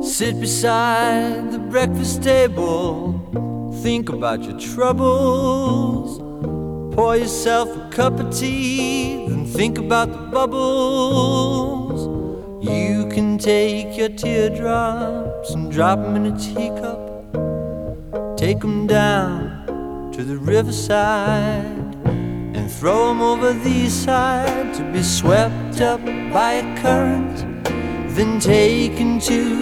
Sit beside the breakfast table, think about your troubles. Pour yourself a cup of tea, then think about the bubbles. You can take your teardrops and drop them in a teacup. Take them down to the riverside and throw them over the side to be swept up by a current, then taken to